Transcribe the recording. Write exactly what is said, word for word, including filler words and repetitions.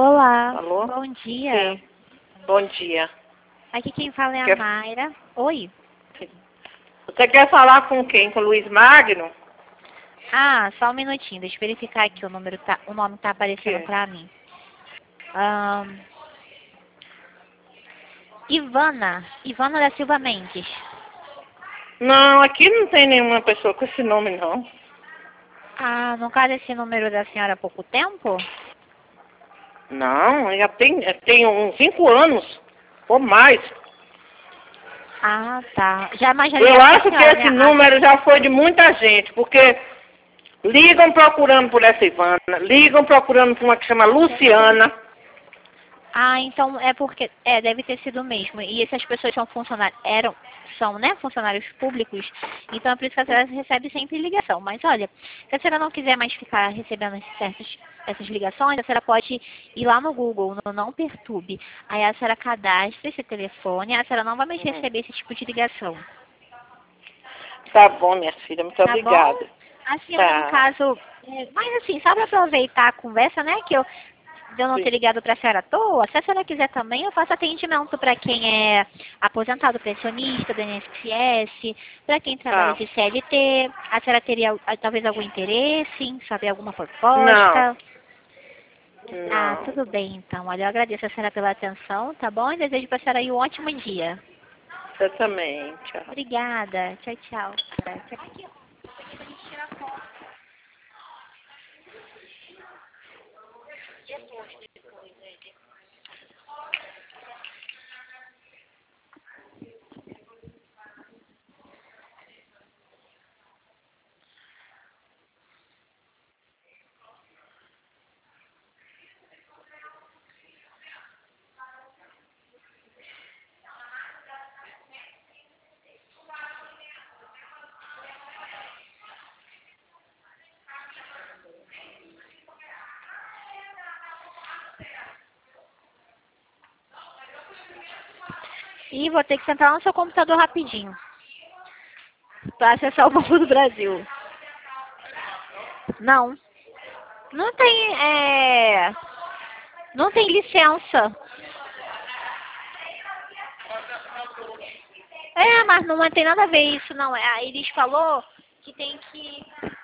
Olá, Alô? bom dia. Sim. Bom dia. Aqui quem fala é a Quer- Mayra. Oi. Você quer falar com quem? Com o Luiz Magno? Ah, só um minutinho, deixa eu verificar aqui o número tá, o nome tá aparecendo Que? pra mim. Ahn, Ivana, Ivana da Silva Mendes. Não, aqui não tem nenhuma pessoa com esse nome, não. Ah, no caso esse número da senhora há pouco tempo? Não, já tem, tem uns cinco anos ou mais. Ah, tá. Já mas já Eu liguei pra acho que senhora, esse né? número já foi de muita gente, porque ligam procurando por essa Ivana, ligam procurando por uma que chama Luciana. Ah, então é porque, é, deve ter sido mesmo. E essas pessoas são funcionários, eram, são, né, funcionários públicos, então é por isso que a senhora recebe sempre ligação. Mas olha, se a senhora não quiser mais ficar recebendo esses certos, essas ligações, a senhora pode ir lá no Google, no Não Perturbe. Aí a senhora cadastra esse telefone, a senhora não vai mais receber esse tipo de ligação. Tá bom, minha filha, muito Tá bom? obrigada. A senhora, no Tá. caso, é, mas assim, só para aproveitar a conversa, né, que eu, de eu não Sim. ter ligado para a senhora à toa, se a senhora quiser também, eu faço atendimento para quem é aposentado, pensionista, do I N S S, para quem trabalha Ah, de C L T. A senhora teria ah, talvez algum interesse em saber alguma não, proposta? Ah, não. tudo bem, então. Olha, eu agradeço a senhora pela atenção, tá bom? E desejo para a senhora aí um ótimo dia. Você também, tchau. Obrigada. Tchau, tchau. Aqui, ó. E vou ter que sentar no seu computador rapidinho para acessar o Banco do Brasil. Não. Não tem, é... Não tem licença. É, mas não tem nada a ver isso, não. É, eles falou que tem que